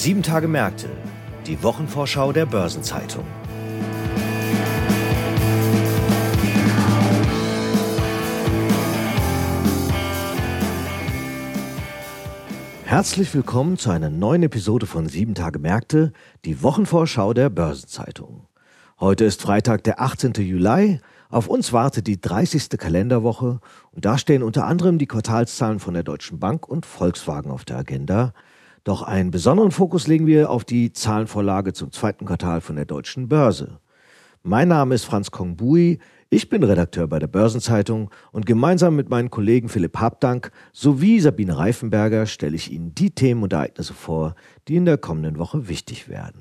7 Tage Märkte, die Wochenvorschau der Börsenzeitung. Herzlich willkommen zu einer neuen Episode von 7 Tage Märkte, die Wochenvorschau der Börsenzeitung. Heute ist Freitag, der 18. Juli. Auf uns wartet die 30. Kalenderwoche und da stehen unter anderem die Quartalszahlen von der Deutschen Bank und Volkswagen auf der Agenda. Doch einen besonderen Fokus legen wir auf die Zahlenvorlage zum zweiten Quartal von der Deutschen Börse. Mein Name ist Franz Kongbui, ich bin Redakteur bei der Börsenzeitung und gemeinsam mit meinen Kollegen Philipp Habdank sowie Sabine Reifenberger stelle ich Ihnen die Themen und Ereignisse vor, die in der kommenden Woche wichtig werden.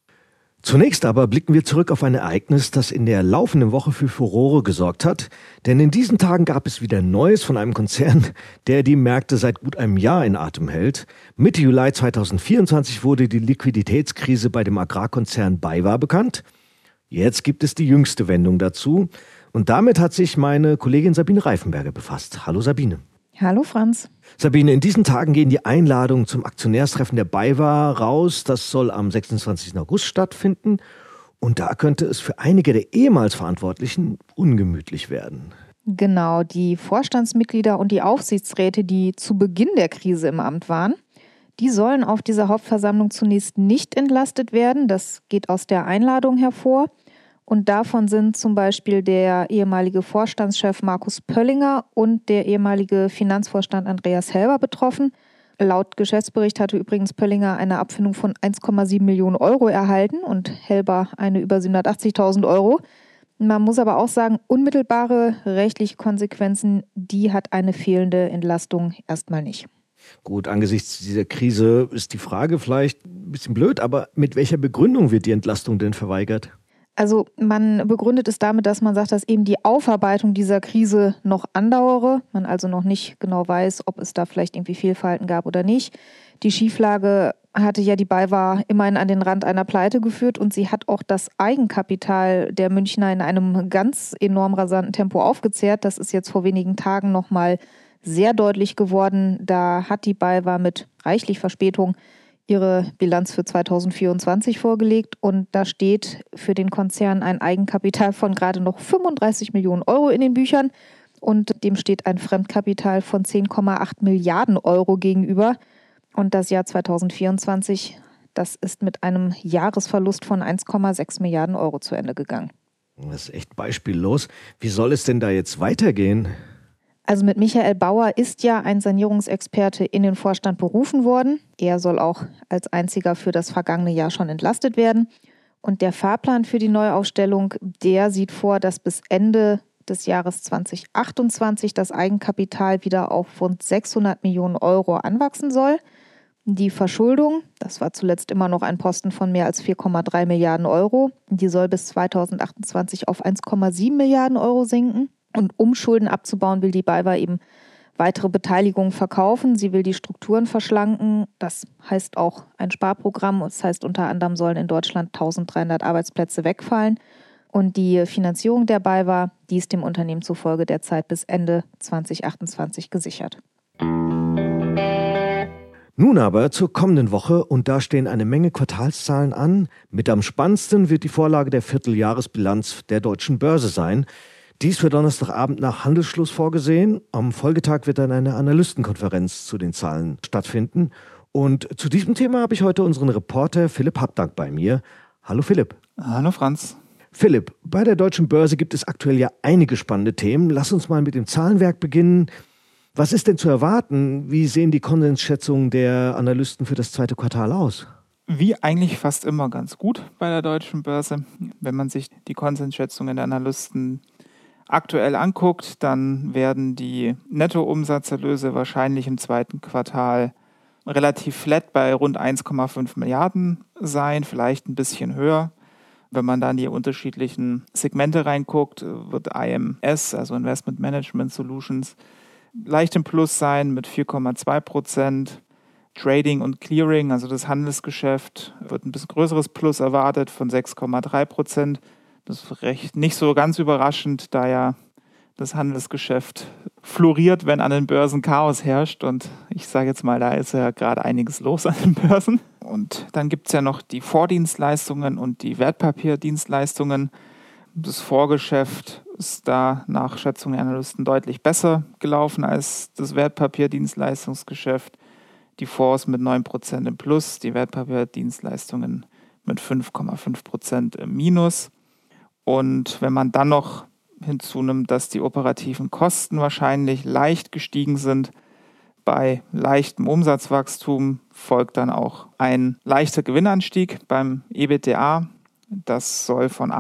Zunächst aber blicken wir zurück auf ein Ereignis, das in der laufenden Woche für Furore gesorgt hat, denn in diesen Tagen gab es wieder Neues von einem Konzern, der die Märkte seit gut einem Jahr in Atem hält. Mitte Juli 2024 wurde die Liquiditätskrise bei dem Agrarkonzern BayWa bekannt. Jetzt gibt es die jüngste Wendung dazu und damit hat sich meine Kollegin Sabine Reifenberger befasst. Hallo Sabine. Hallo Franz. Sabine, in diesen Tagen gehen die Einladungen zum Aktionärstreffen der BayWa raus. Das soll am 26. August stattfinden. Und da könnte es für einige der ehemals Verantwortlichen ungemütlich werden. Genau, die Vorstandsmitglieder und die Aufsichtsräte, die zu Beginn der Krise im Amt waren, die sollen auf dieser Hauptversammlung zunächst nicht entlastet werden. Das geht aus der Einladung hervor. Und davon sind zum Beispiel der ehemalige Vorstandschef Markus Pöllinger und der ehemalige Finanzvorstand Andreas Helber betroffen. Laut Geschäftsbericht hatte übrigens Pöllinger eine Abfindung von 1,7 Millionen Euro erhalten und Helber eine über 780.000 Euro. Man muss aber auch sagen, unmittelbare rechtliche Konsequenzen, die hat eine fehlende Entlastung erstmal nicht. Gut, angesichts dieser Krise ist die Frage vielleicht ein bisschen blöd, aber mit welcher Begründung wird die Entlastung denn verweigert? Also man begründet es damit, dass man sagt, dass eben die Aufarbeitung dieser Krise noch andauere. Man also noch nicht genau weiß, ob es da vielleicht irgendwie Fehlverhalten gab oder nicht. Die Schieflage hatte ja die BayWa immerhin an den Rand einer Pleite geführt und sie hat auch das Eigenkapital der Münchner in einem ganz enorm rasanten Tempo aufgezehrt. Das ist jetzt vor wenigen Tagen nochmal sehr deutlich geworden. Da hat die BayWa mit reichlich Verspätung ihre Bilanz für 2024 vorgelegt und da steht für den Konzern ein Eigenkapital von gerade noch 35 Millionen Euro in den Büchern und dem steht ein Fremdkapital von 10,8 Milliarden Euro gegenüber. Und das Jahr 2024, das ist mit einem Jahresverlust von 1,6 Milliarden Euro zu Ende gegangen. Das ist echt beispiellos. Wie soll es denn da jetzt weitergehen? Also mit Michael Bauer ist ja ein Sanierungsexperte in den Vorstand berufen worden. Er soll auch als einziger für das vergangene Jahr schon entlastet werden. Und der Fahrplan für die Neuaufstellung, der sieht vor, dass bis Ende des Jahres 2028 das Eigenkapital wieder auf rund 600 Millionen Euro anwachsen soll. Die Verschuldung, das war zuletzt immer noch ein Posten von mehr als 4,3 Milliarden Euro, die soll bis 2028 auf 1,7 Milliarden Euro sinken. Und um Schulden abzubauen, will die BayWa eben weitere Beteiligungen verkaufen. Sie will die Strukturen verschlanken. Das heißt auch ein Sparprogramm. Das heißt unter anderem sollen in Deutschland 1300 Arbeitsplätze wegfallen. Und die Finanzierung der BayWa, die ist dem Unternehmen zufolge derzeit bis Ende 2028 gesichert. Nun aber zur kommenden Woche und da stehen eine Menge Quartalszahlen an. Mit am spannendsten wird die Vorlage der Vierteljahresbilanz der Deutschen Börse sein. Dies für Donnerstagabend nach Handelsschluss vorgesehen. Am Folgetag wird dann eine Analystenkonferenz zu den Zahlen stattfinden. Und zu diesem Thema habe ich heute unseren Reporter Philipp Habdank bei mir. Hallo Philipp. Hallo Franz. Philipp, bei der Deutschen Börse gibt es aktuell ja einige spannende Themen. Lass uns mal mit dem Zahlenwerk beginnen. Was ist denn zu erwarten? Wie sehen die Konsensschätzungen der Analysten für das zweite Quartal aus? Wie eigentlich fast immer ganz gut bei der Deutschen Börse. Wenn man sich die Konsensschätzungen der Analysten aktuell anguckt, dann werden die Nettoumsatzerlöse wahrscheinlich im zweiten Quartal relativ flat bei rund 1,5 Milliarden sein, vielleicht ein bisschen höher. Wenn man dann die unterschiedlichen Segmente reinguckt, wird IMS, also Investment Management Solutions, leicht im Plus sein mit 4,2%. Trading und Clearing, also das Handelsgeschäft, wird ein bisschen größeres Plus erwartet von 6,3%. Das ist recht nicht so ganz überraschend, da ja das Handelsgeschäft floriert, wenn an den Börsen Chaos herrscht. Und ich sage jetzt mal, da ist ja gerade einiges los an den Börsen. Und dann gibt es ja noch die Vordienstleistungen und die Wertpapierdienstleistungen. Das Vorgeschäft ist da nach Schätzung der Analysten deutlich besser gelaufen als das Wertpapierdienstleistungsgeschäft. Die Fonds mit 9% im Plus, die Wertpapierdienstleistungen mit 5,5% im Minus. Und wenn man dann noch hinzunimmt, dass die operativen Kosten wahrscheinlich leicht gestiegen sind, bei leichtem Umsatzwachstum folgt dann auch ein leichter Gewinnanstieg beim EBITDA. Das soll von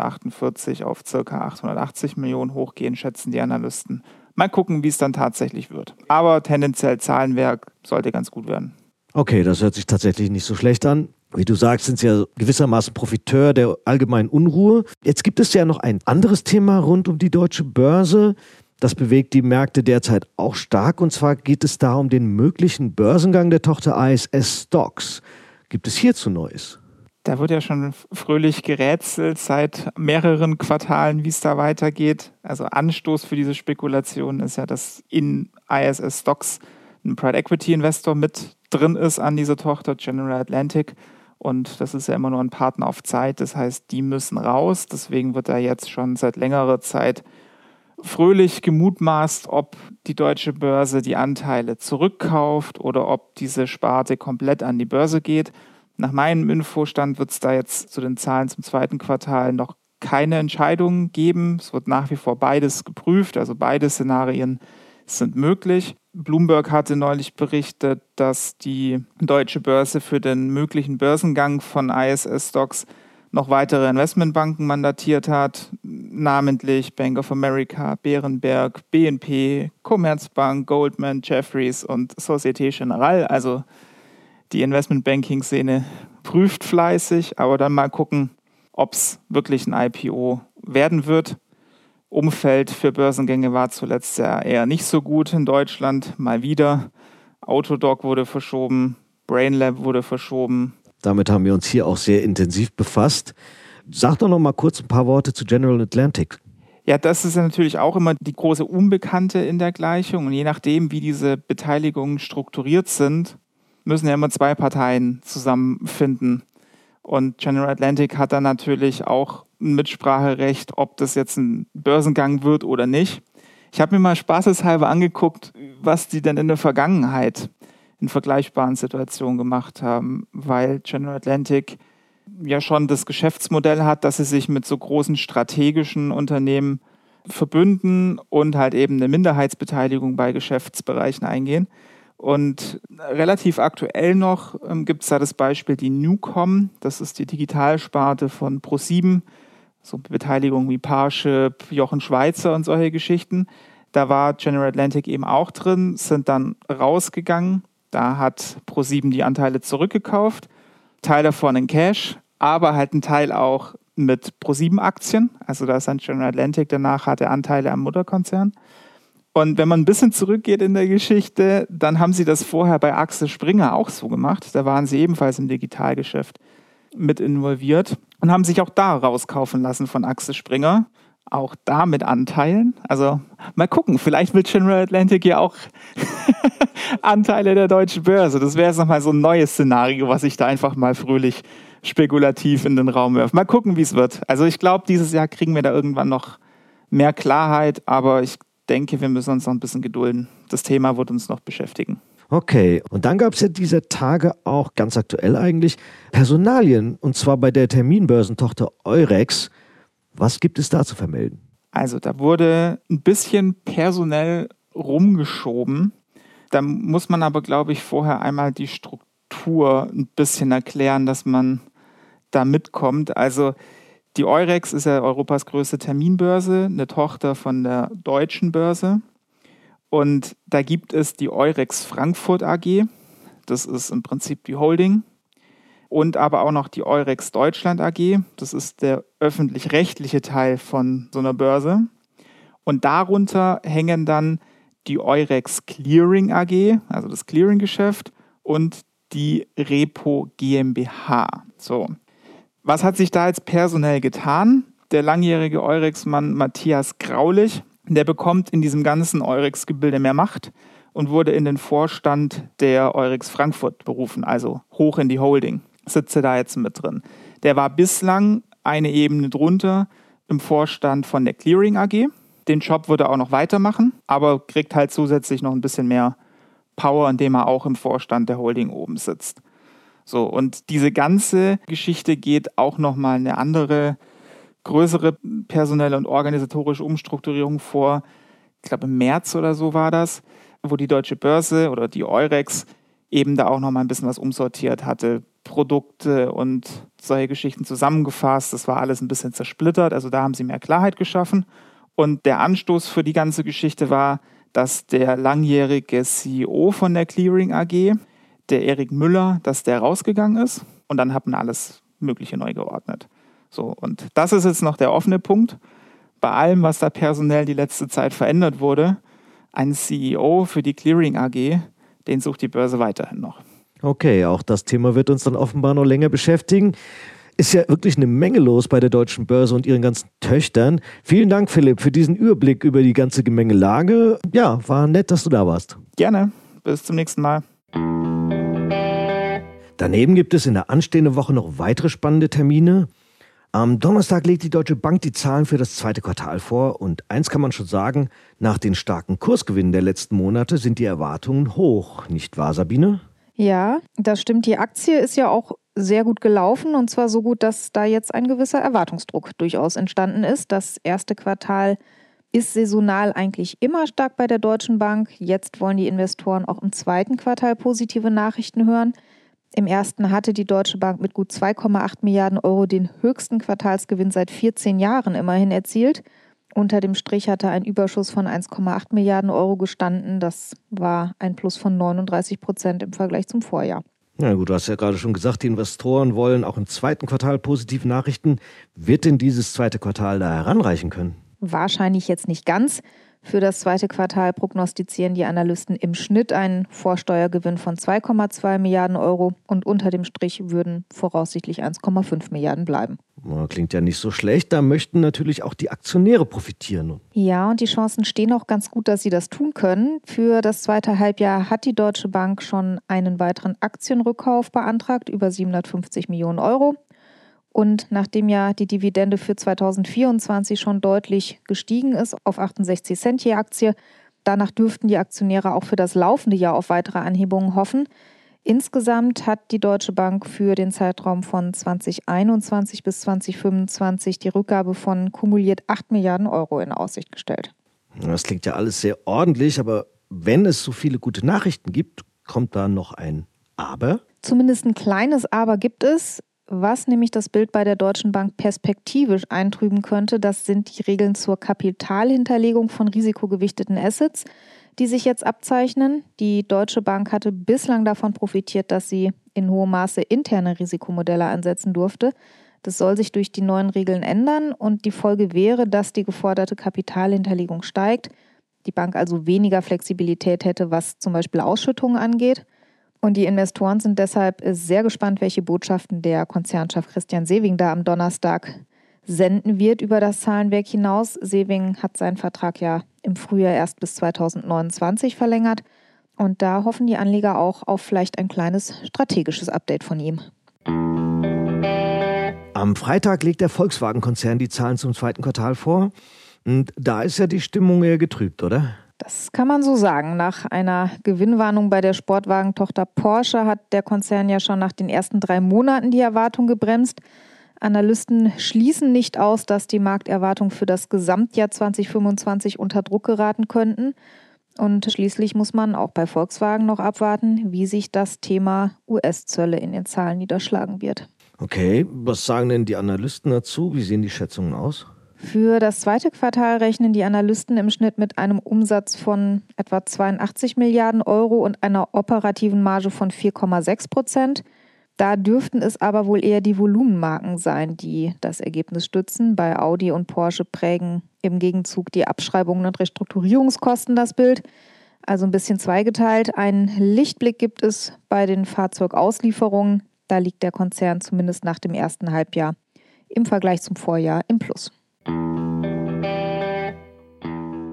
848 auf ca. 880 Millionen hochgehen, schätzen die Analysten. Mal gucken, wie es dann tatsächlich wird. Aber tendenziell Zahlenwerk sollte ganz gut werden. Okay, das hört sich tatsächlich nicht so schlecht an. Wie du sagst, sind sie ja gewissermaßen Profiteur der allgemeinen Unruhe. Jetzt gibt es ja noch ein anderes Thema rund um die deutsche Börse. Das bewegt die Märkte derzeit auch stark. Und zwar geht es da um den möglichen Börsengang der Tochter ISS Stocks. Gibt es hierzu Neues? Da wird ja schon fröhlich gerätselt seit mehreren Quartalen, wie es da weitergeht. Also Anstoß für diese Spekulation ist ja, dass in ISS Stocks ein Private Equity Investor mit drin ist an dieser Tochter, General Atlantic. Und das ist ja immer nur ein Partner auf Zeit. Das heißt, die müssen raus. Deswegen wird da jetzt schon seit längerer Zeit fröhlich gemutmaßt, ob die deutsche Börse die Anteile zurückkauft oder ob diese Sparte komplett an die Börse geht. Nach meinem Infostand wird es da jetzt zu den Zahlen zum zweiten Quartal noch keine Entscheidung geben. Es wird nach wie vor beides geprüft, also beide Szenarien sind möglich. Bloomberg hatte neulich berichtet, dass die deutsche Börse für den möglichen Börsengang von ISS Stocks noch weitere Investmentbanken mandatiert hat, namentlich Bank of America, Berenberg, BNP, Commerzbank, Goldman, Jefferies und Société Générale. Also die Investmentbanking-Szene prüft fleißig, aber dann mal gucken, ob es wirklich ein IPO werden wird. Umfeld für Börsengänge war zuletzt ja eher nicht so gut in Deutschland. Mal wieder. Autodoc wurde verschoben, Brainlab wurde verschoben. Damit haben wir uns hier auch sehr intensiv befasst. Sag doch noch mal kurz ein paar Worte zu General Atlantic. Ja, das ist ja natürlich auch immer die große Unbekannte in der Gleichung. Und je nachdem, wie diese Beteiligungen strukturiert sind, müssen ja immer zwei Parteien zusammenfinden. Und General Atlantic hat dann natürlich auch ein Mitspracherecht, ob das jetzt ein Börsengang wird oder nicht. Ich habe mir mal spaßeshalber angeguckt, was die denn in der Vergangenheit in vergleichbaren Situationen gemacht haben, weil General Atlantic ja schon das Geschäftsmodell hat, dass sie sich mit so großen strategischen Unternehmen verbünden und halt eben eine Minderheitsbeteiligung bei Geschäftsbereichen eingehen. Und relativ aktuell noch gibt es da das Beispiel die Newcom, das ist die Digitalsparte von ProSieben, so Beteiligungen wie Parship, Jochen Schweizer und solche Geschichten. Da war General Atlantic eben auch drin, sind dann rausgegangen. Da hat ProSieben die Anteile zurückgekauft, Teil davon in Cash, aber halt ein Teil auch mit ProSieben-Aktien. Also da ist dann General Atlantic, danach hatte Anteile am Mutterkonzern. Und wenn man ein bisschen zurückgeht in der Geschichte, dann haben sie das vorher bei Axel Springer auch so gemacht. Da waren sie ebenfalls im Digitalgeschäft mit involviert und haben sich auch da rauskaufen lassen von Axel Springer. Auch da mit Anteilen. Also mal gucken, vielleicht will General Atlantic ja auch Anteile der deutschen Börse. Das wäre jetzt nochmal so ein neues Szenario, was ich da einfach mal fröhlich spekulativ in den Raum werfe. Mal gucken, wie es wird. Also ich glaube, dieses Jahr kriegen wir da irgendwann noch mehr Klarheit, aber ich denke, wir müssen uns noch ein bisschen gedulden. Das Thema wird uns noch beschäftigen. Okay, und dann gab es ja dieser Tage auch, ganz aktuell eigentlich, Personalien, und zwar bei der Terminbörsentochter Eurex. Was gibt es da zu vermelden? Also da wurde ein bisschen personell rumgeschoben. Da muss man aber, glaube ich, vorher einmal die Struktur ein bisschen erklären, dass man da mitkommt. Also die Eurex ist ja Europas größte Terminbörse, eine Tochter von der Deutschen Börse. Und da gibt es die Eurex Frankfurt AG, das ist im Prinzip die Holding. Und aber auch noch die Eurex Deutschland AG, das ist der öffentlich-rechtliche Teil von so einer Börse. Und darunter hängen dann die Eurex Clearing AG, also das Clearing-Geschäft, und die Repo GmbH. So. Was hat sich da jetzt personell getan? Der langjährige Eurex-Mann Matthias Graulich, der bekommt in diesem ganzen Eurex-Gebilde mehr Macht und wurde in den Vorstand der Eurix Frankfurt berufen, also hoch in die Holding. Sitze da jetzt mit drin. Der war bislang eine Ebene drunter im Vorstand von der Clearing AG. Den Job würde er auch noch weitermachen, aber kriegt halt zusätzlich noch ein bisschen mehr Power, indem er auch im Vorstand der Holding oben sitzt. So, und diese ganze Geschichte geht auch nochmal eine andere, größere personelle und organisatorische Umstrukturierung vor. Ich glaube, im März oder so war das, wo die Deutsche Börse oder die Eurex eben da auch nochmal ein bisschen was umsortiert hatte. Produkte und solche Geschichten zusammengefasst. Das war alles ein bisschen zersplittert, also da haben sie mehr Klarheit geschaffen. Und der Anstoß für die ganze Geschichte war, dass der langjährige CEO von der Clearing AG, der Erik Müller, dass der rausgegangen ist und dann hat man alles Mögliche neu geordnet. So, und das ist jetzt noch der offene Punkt. Bei allem, was da personell die letzte Zeit verändert wurde, ein CEO für die Clearing AG, den sucht die Börse weiterhin noch. Okay, auch das Thema wird uns dann offenbar noch länger beschäftigen. Ist ja wirklich eine Menge los bei der Deutschen Börse und ihren ganzen Töchtern. Vielen Dank, Philipp, für diesen Überblick über die ganze Gemengelage. Ja, war nett, dass du da warst. Gerne. Bis zum nächsten Mal. Daneben gibt es in der anstehenden Woche noch weitere spannende Termine. Am Donnerstag legt die Deutsche Bank die Zahlen für das zweite Quartal vor. Und eins kann man schon sagen, nach den starken Kursgewinnen der letzten Monate sind die Erwartungen hoch. Nicht wahr, Sabine? Ja, das stimmt. Die Aktie ist ja auch sehr gut gelaufen und zwar so gut, dass da jetzt ein gewisser Erwartungsdruck durchaus entstanden ist. Das erste Quartal ist saisonal eigentlich immer stark bei der Deutschen Bank. Jetzt wollen die Investoren auch im zweiten Quartal positive Nachrichten hören. Im ersten hatte die Deutsche Bank mit gut 2,8 Milliarden Euro den höchsten Quartalsgewinn seit 14 Jahren immerhin erzielt. Unter dem Strich hatte ein Überschuss von 1,8 Milliarden Euro gestanden. Das war ein Plus von 39% im Vergleich zum Vorjahr. Na gut, du hast ja gerade schon gesagt, die Investoren wollen auch im zweiten Quartal positive Nachrichten. Wird denn dieses zweite Quartal da heranreichen können? Wahrscheinlich jetzt nicht ganz. Für das zweite Quartal prognostizieren die Analysten im Schnitt einen Vorsteuergewinn von 2,2 Milliarden Euro und unter dem Strich würden voraussichtlich 1,5 Milliarden bleiben. Klingt ja nicht so schlecht, da möchten natürlich auch die Aktionäre profitieren. Ja, und die Chancen stehen auch ganz gut, dass sie das tun können. Für das zweite Halbjahr hat die Deutsche Bank schon einen weiteren Aktienrückkauf beantragt, über 750 Millionen Euro. Und nachdem ja die Dividende für 2024 schon deutlich gestiegen ist auf 68 Cent je Aktie, danach dürften die Aktionäre auch für das laufende Jahr auf weitere Anhebungen hoffen. Insgesamt hat die Deutsche Bank für den Zeitraum von 2021 bis 2025 die Rückgabe von kumuliert 8 Milliarden Euro in Aussicht gestellt. Das klingt ja alles sehr ordentlich, aber wenn es so viele gute Nachrichten gibt, kommt da noch ein Aber? Zumindest ein kleines Aber gibt es. Was nämlich das Bild bei der Deutschen Bank perspektivisch eintrüben könnte, das sind die Regeln zur Kapitalhinterlegung von risikogewichteten Assets, die sich jetzt abzeichnen. Die Deutsche Bank hatte bislang davon profitiert, dass sie in hohem Maße interne Risikomodelle einsetzen durfte. Das soll sich durch die neuen Regeln ändern und die Folge wäre, dass die geforderte Kapitalhinterlegung steigt, die Bank also weniger Flexibilität hätte, was zum Beispiel Ausschüttungen angeht. Und die Investoren sind deshalb sehr gespannt, welche Botschaften der Konzernchef Christian Sewing da am Donnerstag senden wird über das Zahlenwerk hinaus. Sewing hat seinen Vertrag ja im Frühjahr erst bis 2029 verlängert. Und da hoffen die Anleger auch auf vielleicht ein kleines strategisches Update von ihm. Am Freitag legt der Volkswagen-Konzern die Zahlen zum zweiten Quartal vor. Und da ist ja die Stimmung eher getrübt, oder? Das kann man so sagen. Nach einer Gewinnwarnung bei der Sportwagentochter Porsche hat der Konzern ja schon nach den ersten 3 Monaten die Erwartung gebremst. Analysten schließen nicht aus, dass die Markterwartungen für das Gesamtjahr 2025 unter Druck geraten könnten. Und schließlich muss man auch bei Volkswagen noch abwarten, wie sich das Thema US-Zölle in den Zahlen niederschlagen wird. Okay, was sagen denn die Analysten dazu? Wie sehen die Schätzungen aus? Für das zweite Quartal rechnen die Analysten im Schnitt mit einem Umsatz von etwa 82 Milliarden Euro und einer operativen Marge von 4,6%. Da dürften es aber wohl eher die Volumenmarken sein, die das Ergebnis stützen. Bei Audi und Porsche prägen im Gegenzug die Abschreibungen und Restrukturierungskosten das Bild. Also ein bisschen zweigeteilt. Einen Lichtblick gibt es bei den Fahrzeugauslieferungen. Da liegt der Konzern zumindest nach dem ersten Halbjahr im Vergleich zum Vorjahr im Plus.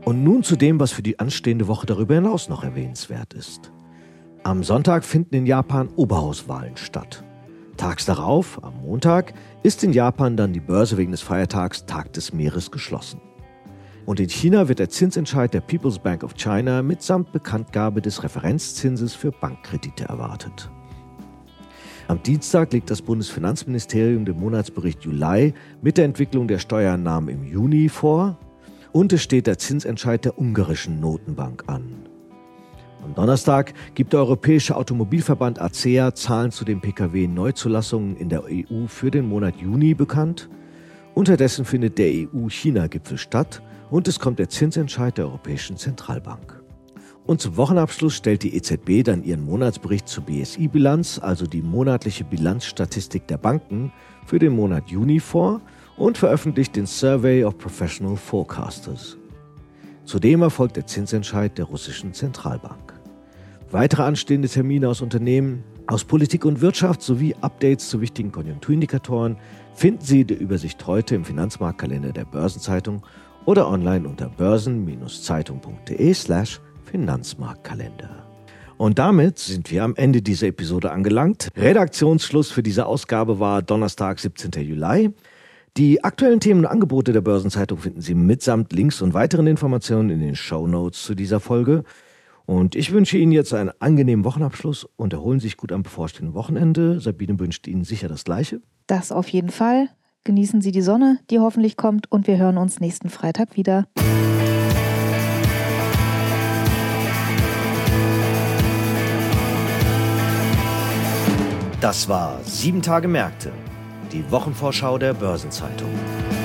Und nun zu dem, was für die anstehende Woche darüber hinaus noch erwähnenswert ist. Am Sonntag finden in Japan Oberhauswahlen statt. Tags darauf, am Montag, ist in Japan dann die Börse wegen des Feiertags Tag des Meeres geschlossen. Und in China wird der Zinsentscheid der People's Bank of China mitsamt Bekanntgabe des Referenzzinses für Bankkredite erwartet. Am Dienstag legt das Bundesfinanzministerium den Monatsbericht Juli mit der Entwicklung der Steuereinnahmen im Juni vor und es steht der Zinsentscheid der ungarischen Notenbank an. Am Donnerstag gibt der Europäische Automobilverband ACEA Zahlen zu den Pkw-Neuzulassungen in der EU für den Monat Juni bekannt. Unterdessen findet der EU-China-Gipfel statt und es kommt der Zinsentscheid der Europäischen Zentralbank. Und zum Wochenabschluss stellt die EZB dann ihren Monatsbericht zur BSI-Bilanz, also die monatliche Bilanzstatistik der Banken, für den Monat Juni vor und veröffentlicht den Survey of Professional Forecasters. Zudem erfolgt der Zinsentscheid der russischen Zentralbank. Weitere anstehende Termine aus Unternehmen, aus Politik und Wirtschaft sowie Updates zu wichtigen Konjunkturindikatoren finden Sie in der Übersicht heute im Finanzmarktkalender der Börsenzeitung oder online unter börsen-zeitung.de/Finanzmarktkalender. Und damit sind wir am Ende dieser Episode angelangt. Redaktionsschluss für diese Ausgabe war Donnerstag, 17. Juli. Die aktuellen Themen und Angebote der Börsenzeitung finden Sie mitsamt Links und weiteren Informationen in den Shownotes zu dieser Folge. Und ich wünsche Ihnen jetzt einen angenehmen Wochenabschluss und erholen Sie sich gut am bevorstehenden Wochenende. Sabine wünscht Ihnen sicher das Gleiche. Das auf jeden Fall. Genießen Sie die Sonne, die hoffentlich kommt, und wir hören uns nächsten Freitag wieder. Das war 7 Tage Märkte, die Wochenvorschau der Börsenzeitung.